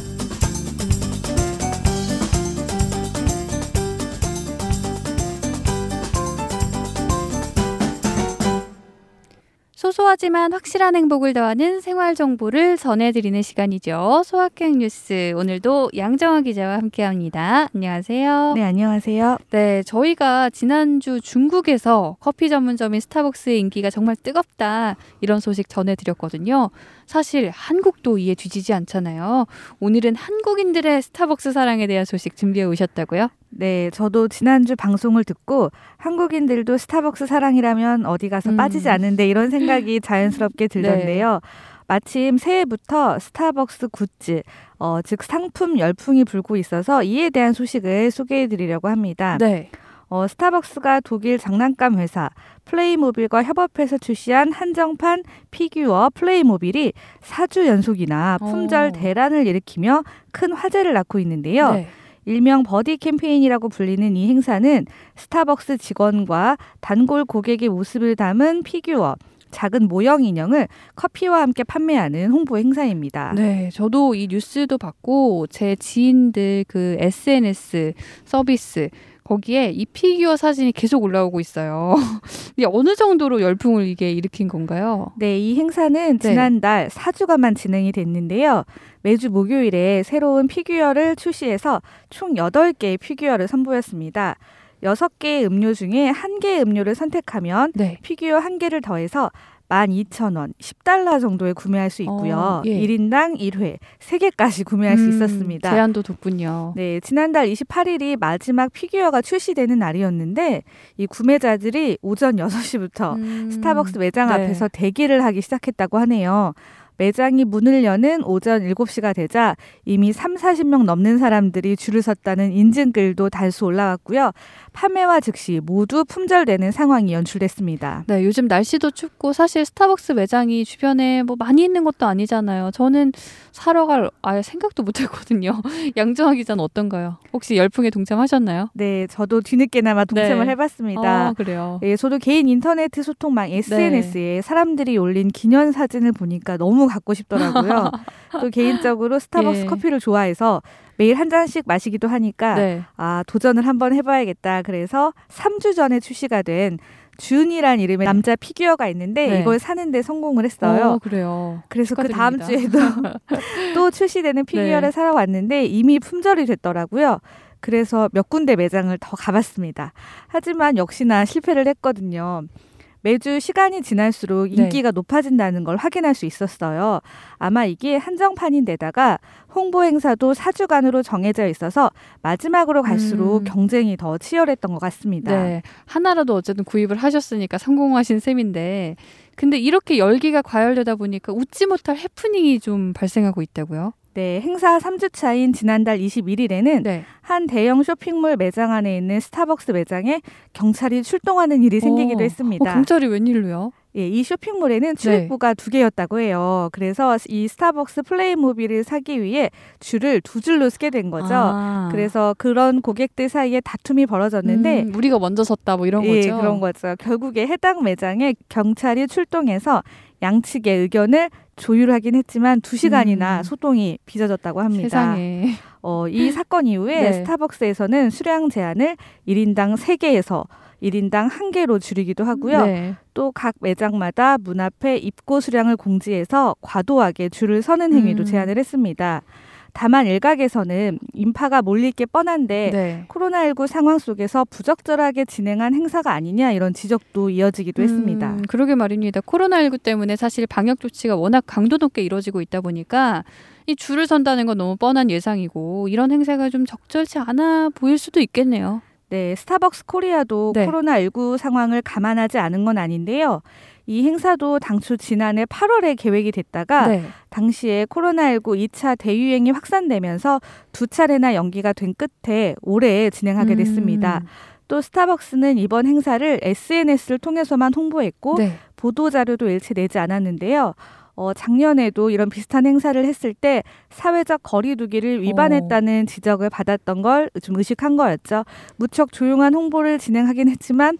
소소하지만 확실한 행복을 더하는 생활 정보를 전해드리는 시간이죠. 소확행 뉴스. 오늘도 양정아 기자와 함께합니다. 안녕하세요. 네, 안녕하세요. 네, 저희가 지난주 중국에서 커피 전문점인 스타벅스의 인기가 정말 뜨겁다 이런 소식 전해드렸거든요. 사실 한국도 이에 뒤지지 않잖아요. 오늘은 한국인들의 스타벅스 사랑에 대한 소식 준비해 오셨다고요? 네, 저도 지난주 방송을 듣고 한국인들도 스타벅스 사랑이라면 어디 가서 음. 빠지지 않는데 이런 생각이 자연스럽게 들던데요. 네. 마침 새해부터 스타벅스 굿즈, 어, 즉 상품 열풍이 불고 있어서 이에 대한 소식을 소개해드리려고 합니다. 네. 어, 스타벅스가 독일 장난감 회사 플레이모빌과 협업해서 출시한 한정판 피규어 플레이모빌이 사 주 연속이나 품절 대란을 일으키며 큰 화제를 낳고 있는데요. 네. 일명 버디 캠페인이라고 불리는 이 행사는 스타벅스 직원과 단골 고객의 모습을 담은 피규어, 작은 모형 인형을 커피와 함께 판매하는 홍보 행사입니다. 네, 저도 이 뉴스도 봤고 제 지인들 그 에스엔에스 서비스 거기에 이 피규어 사진이 계속 올라오고 있어요. 어느 정도로 열풍을 이게 일으킨 건가요? 네, 이 행사는 지난달 네. 사 주간만 진행이 됐는데요. 매주 목요일에 새로운 피규어를 출시해서 총 여덟 개의 피규어를 선보였습니다. 여섯 개의 음료 중에 한 개의 음료를 선택하면 네. 피규어 한 개를 더해서 만 이천 원, 십 달러 정도에 구매할 수 있고요. 어, 예. 일 인당 일 회, 세 개까지 구매할 음, 수 있었습니다. 제한도 뒀군요. 네, 지난달 이십팔 일이 마지막 피규어가 출시되는 날이었는데 이 구매자들이 오전 여섯 시부터 음, 스타벅스 매장 네. 앞에서 대기를 하기 시작했다고 하네요. 매장이 문을 여는 오전 일곱 시가 되자 이미 삼사십 명 넘는 사람들이 줄을 섰다는 인증글도 달수 올라왔고요. 판매와 즉시 모두 품절되는 상황이 연출됐습니다. 네, 요즘 날씨도 춥고 사실 스타벅스 매장이 주변에 뭐 많이 있는 것도 아니잖아요. 저는 사러 갈 아예 생각도 못했거든요. 양정아 기자는 어떤가요? 혹시 열풍에 동참하셨나요? 네, 저도 뒤늦게나마 동참을 네. 해봤습니다. 어, 그래요? 네, 저도 개인 인터넷 소통망 에스엔에스에 네. 사람들이 올린 기념 사진을 보니까 너무 갖고 싶더라고요. 또 개인적으로 스타벅스 예. 커피를 좋아해서 매일 한 잔씩 마시기도 하니까 네. 아 도전을 한번 해봐야겠다. 그래서 삼 주 전에 출시가 된 준이란 이름의 남자 피규어가 있는데 네. 이걸 사는데 성공을 했어요. 어, 그래요. 그래서 축하드립니다. 그 다음 주에도 또 출시되는 피규어를 네. 사러 왔는데 이미 품절이 됐더라고요. 그래서 몇 군데 매장을 더 가봤습니다. 하지만 역시나 실패를 했거든요. 매주 시간이 지날수록 인기가 네. 높아진다는 걸 확인할 수 있었어요. 아마 이게 한정판인데다가 홍보 행사도 사 주간으로 정해져 있어서 마지막으로 갈수록 음. 경쟁이 더 치열했던 것 같습니다. 네, 하나라도 어쨌든 구입을 하셨으니까 성공하신 셈인데 근데 이렇게 열기가 과열되다 보니까 웃지 못할 해프닝이 좀 발생하고 있다고요? 네, 행사 삼 주 차인 지난달 이십일 일에는 네. 한 대형 쇼핑몰 매장 안에 있는 스타벅스 매장에 경찰이 출동하는 일이 생기기도 어, 했습니다. 어, 경찰이 웬일로요? 예, 이 쇼핑몰에는 출입구가 네. 두 개였다고 해요. 그래서 이 스타벅스 플레이모빌을 사기 위해 줄을 두 줄로 쓰게 된 거죠. 아. 그래서 그런 고객들 사이에 다툼이 벌어졌는데 음, 우리가 먼저 섰다 뭐 이런 예, 거죠. 그런 거죠. 결국에 해당 매장에 경찰이 출동해서 양측의 의견을 조율하긴 했지만 두 시간이나 음. 소동이 빚어졌다고 합니다. 세상에. 어, 이 사건 이후에 네. 스타벅스에서는 수량 제한을 일 인당 세 개에서 일 인당 한 개로 줄이기도 하고요. 네. 또 각 매장마다 문 앞에 입고 수량을 공지해서 과도하게 줄을 서는 행위도 음. 제한을 했습니다. 다만 일각에서는 인파가 몰릴 게 뻔한데 네. 코로나십구 상황 속에서 부적절하게 진행한 행사가 아니냐 이런 지적도 이어지기도 음, 했습니다. 그러게 말입니다. 코로나십구 때문에 사실 방역 조치가 워낙 강도 높게 이루어지고 있다 보니까 이 줄을 선다는 건 너무 뻔한 예상이고 이런 행사가 좀 적절치 않아 보일 수도 있겠네요. 네, 스타벅스 코리아도 네. 코로나십구 상황을 감안하지 않은 건 아닌데요. 이 행사도 당초 지난해 팔월에 계획이 됐다가 네. 당시에 코로나십구 이 차 대유행이 확산되면서 두 차례나 연기가 된 끝에 올해 진행하게 됐습니다. 음. 또 스타벅스는 이번 행사를 에스엔에스를 통해서만 홍보했고 네. 보도자료도 일체 내지 않았는데요. 어, 작년에도 이런 비슷한 행사를 했을 때 사회적 거리 두기를 위반했다는 오. 지적을 받았던 걸 좀 의식한 거였죠. 무척 조용한 홍보를 진행하긴 했지만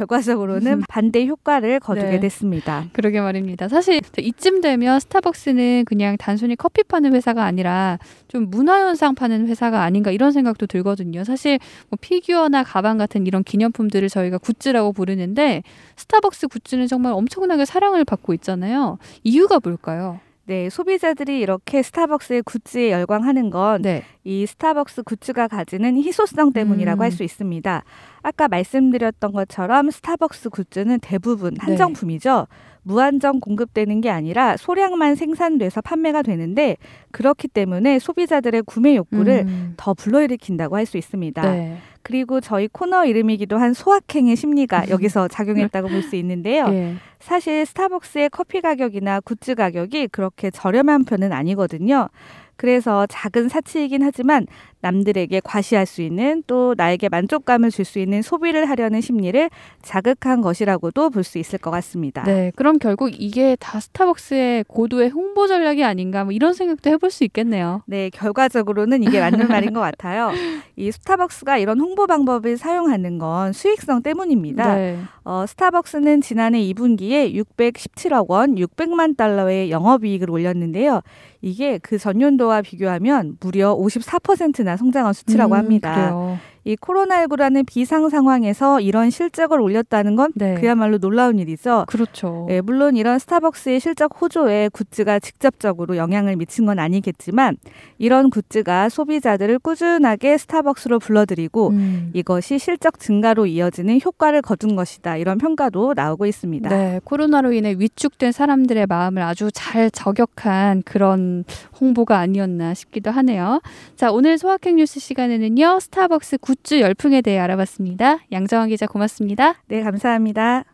결과적으로는 반대 효과를 거두게 네. 됐습니다. 그러게 말입니다. 사실 이쯤 되면 스타벅스는 그냥 단순히 커피 파는 회사가 아니라 좀 문화현상 파는 회사가 아닌가 이런 생각도 들거든요. 사실 뭐 피규어나 가방 같은 이런 기념품들을 저희가 굿즈라고 부르는데 스타벅스 굿즈는 정말 엄청나게 사랑을 받고 있잖아요. 이유가 뭘까요? 네, 소비자들이 이렇게 스타벅스의 굿즈에 열광하는 건 이 네. 스타벅스 굿즈가 가지는 희소성 때문이라고 음. 할 수 있습니다. 아까 말씀드렸던 것처럼 스타벅스 굿즈는 대부분 한정품이죠. 네. 무한정 공급되는 게 아니라 소량만 생산돼서 판매가 되는데 그렇기 때문에 소비자들의 구매 욕구를 음. 더 불러일으킨다고 할 수 있습니다. 네. 그리고 저희 코너 이름이기도 한 소확행의 심리가 여기서 작용했다고 볼 수 있는데요. 네. 사실 스타벅스의 커피 가격이나 굿즈 가격이 그렇게 저렴한 편은 아니거든요. 그래서 작은 사치이긴 하지만 남들에게 과시할 수 있는 또 나에게 만족감을 줄 수 있는 소비를 하려는 심리를 자극한 것이라고도 볼 수 있을 것 같습니다. 네, 그럼 결국 이게 다 스타벅스의 고도의 홍보 전략이 아닌가 뭐 이런 생각도 해볼 수 있겠네요. 네, 결과적으로는 이게 맞는 말인 것 같아요. 이 스타벅스가 이런 홍보 방법을 사용하는 건 수익성 때문입니다. 네. 어, 스타벅스는 지난해 이 분기에 육백십칠억 원, 육백만 달러의 영업이익을 올렸는데요. 이게 그 전년도와 비교하면 무려 오십사 퍼센트나 성장한 수치라고 음, 합니다. 그래요. 이 코로나십구라는 비상 상황에서 이런 실적을 올렸다는 건 네. 그야말로 놀라운 일이죠. 그렇죠. 네, 물론 이런 스타벅스의 실적 호조에 굿즈가 직접적으로 영향을 미친 건 아니겠지만 이런 굿즈가 소비자들을 꾸준하게 스타벅스로 불러들이고 음. 이것이 실적 증가로 이어지는 효과를 거둔 것이다. 이런 평가도 나오고 있습니다. 네, 코로나로 인해 위축된 사람들의 마음을 아주 잘 저격한 그런 홍보가 아니었나 싶기도 하네요. 자, 오늘 소확행 뉴스 시간에는요. 스타벅스 굿즈 열풍에 대해 알아봤습니다. 양정환 기자 고맙습니다. 네, 감사합니다.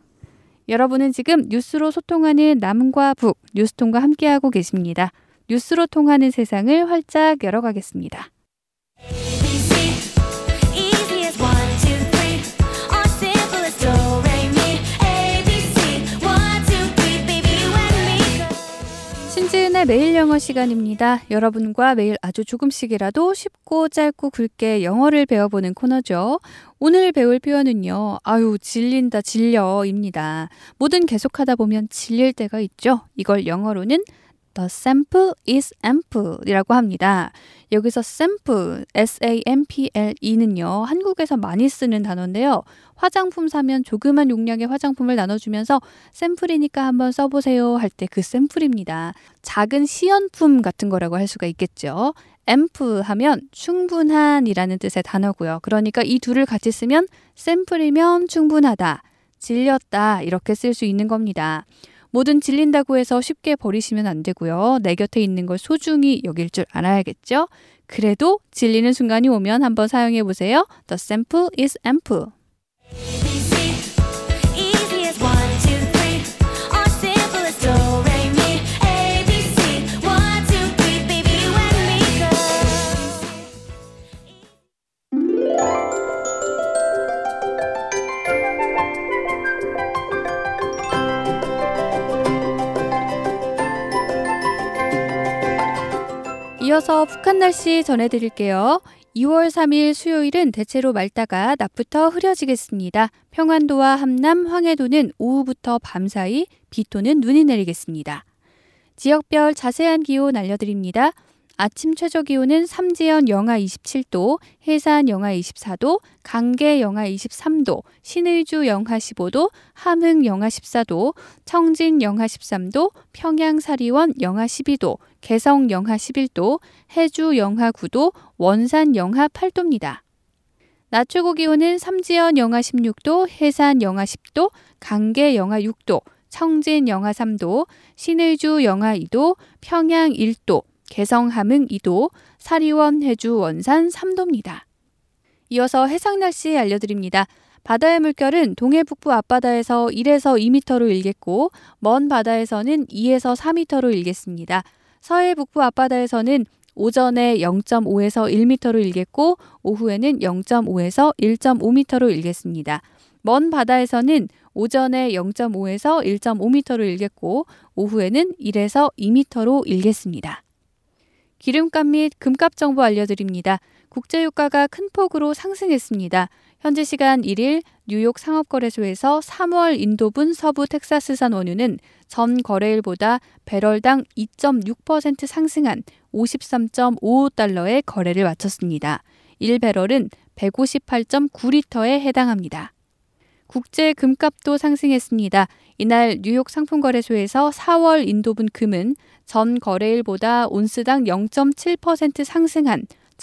여러분은 지금 뉴스로 소통하는 남과 북, 뉴스통과 함께하고 계십니다. 뉴스로 통하는 세상을 활짝 열어가겠습니다. 신지은의 매일 영어 시간입니다. 여러분과 매일 아주 조금씩이라도 쉽고 짧고 굵게 영어를 배워보는 코너죠. 오늘 배울 표현은요. 아유, 질린다, 질려입니다. 뭐든 계속하다 보면 질릴 때가 있죠. 이걸 영어로는 The sample is ample 이라고 합니다. 여기서 sample, 에스 에이 엠 피 엘 이는요. 한국에서 많이 쓰는 단어인데요. 화장품 사면 조그만 용량의 화장품을 나눠주면서 샘플이니까 한번 써보세요 할 때 그 샘플입니다. 작은 시연품 같은 거라고 할 수가 있겠죠. ample 하면 충분한이라는 뜻의 단어고요. 그러니까 이 둘을 같이 쓰면 샘플이면 충분하다, 질렸다 이렇게 쓸 수 있는 겁니다. 뭐든 질린다고 해서 쉽게 버리시면 안 되고요. 내 곁에 있는 걸 소중히 여길 줄 알아야겠죠. 그래도 질리는 순간이 오면 한번 사용해 보세요. The sample is ample. 이어서 북한 날씨 전해드릴게요. 이월 삼일 수요일은 대체로 맑다가 낮부터 흐려지겠습니다. 평안도와 함남, 황해도는 오후부터 밤사이, 비토는 눈이 내리겠습니다. 지역별 자세한 기온 알려드립니다. 아침 최저기온은 삼지연 영하 이십칠 도, 해산 영하 이십사 도, 강계 영하 이십삼 도, 신의주 영하 십오 도, 함흥 영하 십사 도, 청진 영하 십삼 도, 평양 사리원 영하 십이 도, 개성 영하 십일 도, 해주 영하 구 도, 원산 영하 팔 도입니다. 낮 최고 기온은 삼지연 영하 십육 도, 해산 영하 십 도, 강계 영하 육 도, 청진 영하 삼 도, 신의주 영하 이 도, 평양 일 도, 개성 함흥 이 도, 사리원 해주 원산 삼 도입니다. 이어서 해상 날씨 알려드립니다. 바다의 물결은 동해 북부 앞바다에서 일에서 이 미터로 일겠고 먼 바다에서는 이에서 사 미터로 일겠습니다. 서해 북부 앞바다에서는 오전에 영 점 오에서 일 미터로 일겠고 오후에는 영 점 오에서 일 점 오 미터로 일겠습니다. 먼 바다에서는 오전에 영 점 오에서 일 점 오 미터로 일겠고 오후에는 일에서 이 미터로 일겠습니다. 기름값 및 금값 정보 알려드립니다. 국제유가가 큰 폭으로 상승했습니다. 현지 시간 일 일 뉴욕 상업거래소에서 삼월 인도분 서부 텍사스산 원유는 전 거래일보다 배럴당 이 점 육 퍼센트 상승한 오십삼 점 오오 달러에 거래를 마쳤습니다. 일 배럴은 백오십팔 점 구 리터에 해당합니다. 국제 금값도 상승했습니다. 이날 뉴욕 상품거래소에서 사월 인도분 금은 전 거래일보다 온스당 영 점 칠 퍼센트 상승한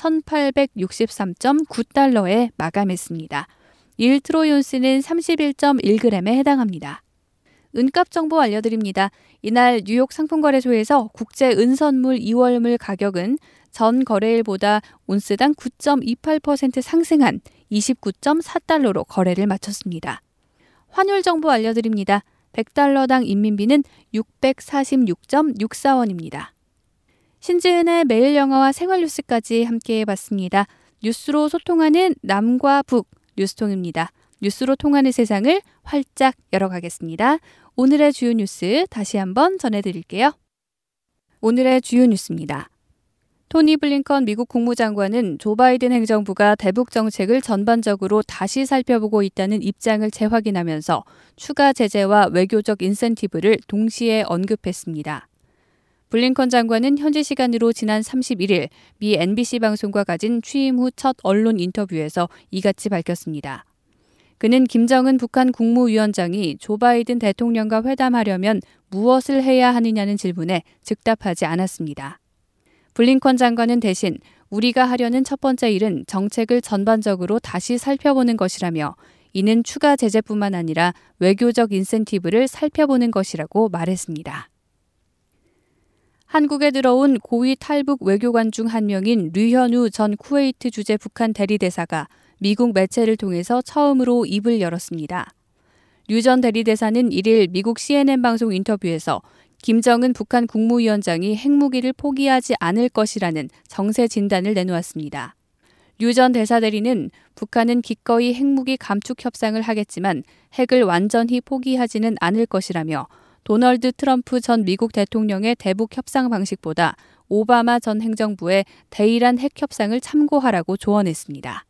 천팔백육십삼 점 구 달러에 마감했습니다. 일 트로이온스는 삼십일 점 일 그램에 해당합니다. 은값 정보 알려드립니다. 이날 뉴욕 상품거래소에서 국제 은선물 이월물 가격은 전 거래일보다 온스당 구 점 이팔 퍼센트 상승한 이십구 점 사 달러로 거래를 마쳤습니다. 환율 정보 알려드립니다. 백 달러당 인민비는 육백사십육 점 육사 원입니다. 신지은의 매일 영어와 생활 뉴스까지 함께 해봤습니다. 뉴스로 소통하는 남과 북 뉴스통입니다. 뉴스로 통하는 세상을 활짝 열어가겠습니다. 오늘의 주요 뉴스 다시 한번 전해드릴게요. 오늘의 주요 뉴스입니다. 토니 블링컨 미국 국무장관은 조 바이든 행정부가 대북 정책을 전반적으로 다시 살펴보고 있다는 입장을 재확인하면서 추가 제재와 외교적 인센티브를 동시에 언급했습니다. 블링컨 장관은 현지 시간으로 지난 삼십일 일 미 엔비씨 방송과 가진 취임 후 첫 언론 인터뷰에서 이같이 밝혔습니다. 그는 김정은 북한 국무위원장이 조 바이든 대통령과 회담하려면 무엇을 해야 하느냐는 질문에 즉답하지 않았습니다. 블링컨 장관은 대신 우리가 하려는 첫 번째 일은 정책을 전반적으로 다시 살펴보는 것이라며 이는 추가 제재뿐만 아니라 외교적 인센티브를 살펴보는 것이라고 말했습니다. 한국에 들어온 고위 탈북 외교관 중 한 명인 류현우 전 쿠웨이트 주재 북한 대리대사가 미국 매체를 통해서 처음으로 입을 열었습니다. 류 전 대리대사는 일 일 미국 씨엔엔 방송 인터뷰에서 김정은 북한 국무위원장이 핵무기를 포기하지 않을 것이라는 정세 진단을 내놓았습니다. 류 전 대사대리는 북한은 기꺼이 핵무기 감축 협상을 하겠지만 핵을 완전히 포기하지는 않을 것이라며 도널드 트럼프 전 미국 대통령의 대북 협상 방식보다 오바마 전 행정부의 대이란 핵 협상을 참고하라고 조언했습니다.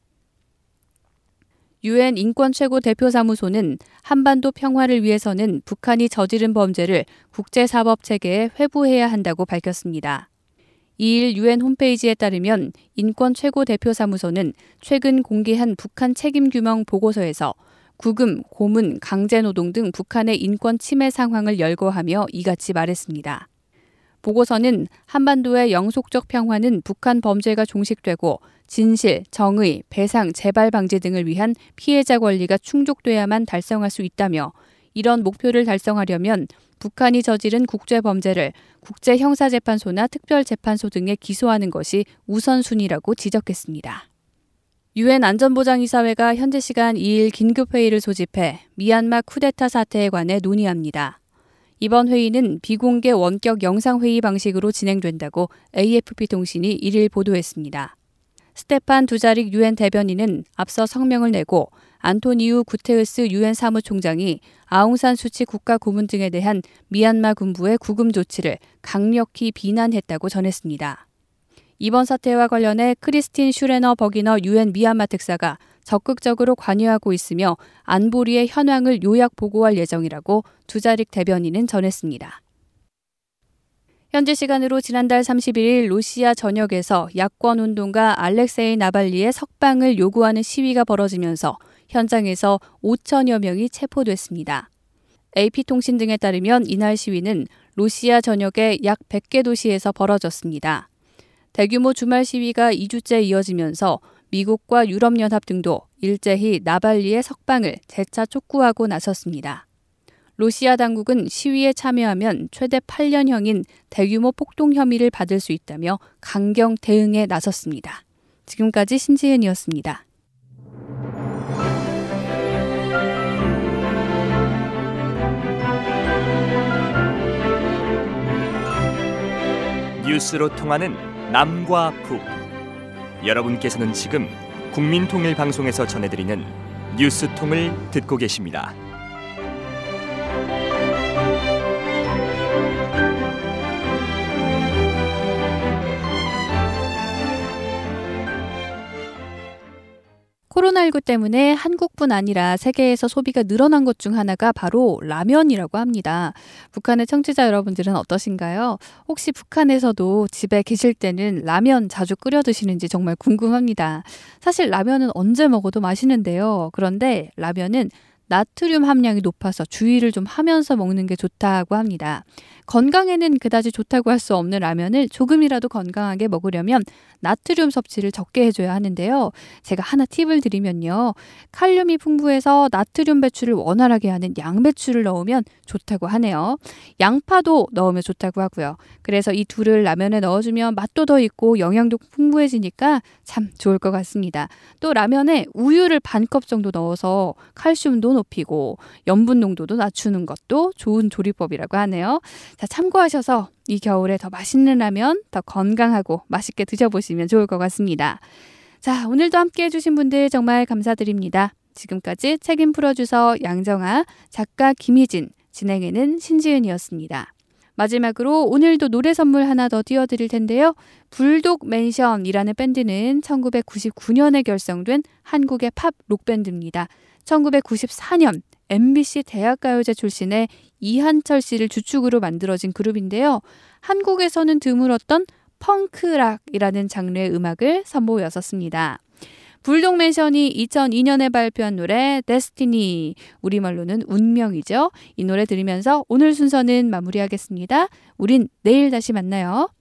유엔 인권 최고 대표사무소는 한반도 평화를 위해서는 북한이 저지른 범죄를 국제사법체계에 회부해야 한다고 밝혔습니다. 이 일 유엔 홈페이지에 따르면 인권 최고 대표사무소는 최근 공개한 북한 책임규명 보고서에서 구금, 고문, 강제노동 등 북한의 인권 침해 상황을 열거하며 이같이 말했습니다. 보고서는 한반도의 영속적 평화는 북한 범죄가 종식되고 진실, 정의, 배상, 재발 방지 등을 위한 피해자 권리가 충족돼야만 달성할 수 있다며 이런 목표를 달성하려면 북한이 저지른 국제범죄를 국제형사재판소나 특별재판소 등에 기소하는 것이 우선순위라고 지적했습니다. 유엔 안전보장이사회가 현지 시간 이 일 긴급회의를 소집해 미얀마 쿠데타 사태에 관해 논의합니다. 이번 회의는 비공개 원격 영상회의 방식으로 진행된다고 에이에프피 통신이 일 일 보도했습니다. 스테판 두자릭 유엔 대변인은 앞서 성명을 내고 안토니우 구테우스 유엔 사무총장이 아웅산 수치 국가고문 등에 대한 미얀마 군부의 구금 조치를 강력히 비난했다고 전했습니다. 이번 사태와 관련해 크리스틴 슈레너 버기너 유엔 미얀마 특사가 적극적으로 관여하고 있으며 안보리의 현황을 요약 보고할 예정이라고 두자릭 대변인은 전했습니다. 현지 시간으로 지난달 삼십일 로시아 전역에서 야권 운동가 알렉세이 나발리의 석방을 요구하는 시위가 벌어지면서 현장에서 오천여 명이 체포됐습니다. 에이피통신 등에 따르면 이날 시위는 로시아 전역의 약 백 개 도시에서 벌어졌습니다. 대규모 주말 시위가 이 주째 이어지면서 미국과 유럽연합 등도 일제히 나발리의 석방을 재차 촉구하고 나섰습니다. 로시아 당국은 시위에 참여하면 최대 팔 년형인 대규모 폭동 혐의를 받을 수 있다며 강경 대응에 나섰습니다. 지금까지 신지은이었습니다. 뉴스로 통하는 남과 북. 여러분께서는 지금 국민통일방송에서 전해드리는 뉴스통을 듣고 계십니다. 코로나십구 때문에 한국뿐 아니라 세계에서 소비가 늘어난 것 중 하나가 바로 라면이라고 합니다. 북한의 청취자 여러분들은 어떠신가요? 혹시 북한에서도 집에 계실 때는 라면 자주 끓여 드시는지 정말 궁금합니다. 사실 라면은 언제 먹어도 맛있는데요. 그런데 라면은 나트륨 함량이 높아서 주의를 좀 하면서 먹는 게 좋다고 합니다. 건강에는 그다지 좋다고 할 수 없는 라면을 조금이라도 건강하게 먹으려면 나트륨 섭취를 적게 해줘야 하는데요. 제가 하나 팁을 드리면요. 칼륨이 풍부해서 나트륨 배출을 원활하게 하는 양배추를 넣으면 좋다고 하네요. 양파도 넣으면 좋다고 하고요. 그래서 이 둘을 라면에 넣어주면 맛도 더 있고 영양도 풍부해지니까 참 좋을 것 같습니다. 또 라면에 우유를 반 컵 정도 넣어서 칼슘도 높이고 염분 농도도 낮추는 것도 좋은 조리법이라고 하네요. 자, 참고하셔서 이 겨울에 더 맛있는 라면, 더 건강하고 맛있게 드셔보시면 좋을 것 같습니다. 자, 오늘도 함께해 주신 분들 정말 감사드립니다. 지금까지 책임 풀어주서 양정아, 작가 김희진, 진행에는 신지은이었습니다. 마지막으로 오늘도 노래 선물 하나 더 띄워드릴 텐데요. 불독 맨션이라는 밴드는 천구백구십구 년에 결성된 한국의 팝 록밴드입니다. 천구백구십사 년 엠비씨 대학가요제 출신의 이한철 씨를 주축으로 만들어진 그룹인데요. 한국에서는 드물었던 펑크락이라는 장르의 음악을 선보였었습니다. 불독 맨션이 이천이 년에 발표한 노래 데스티니, 우리말로는 운명이죠. 이 노래 들으면서 오늘 순서는 마무리하겠습니다. 우린 내일 다시 만나요.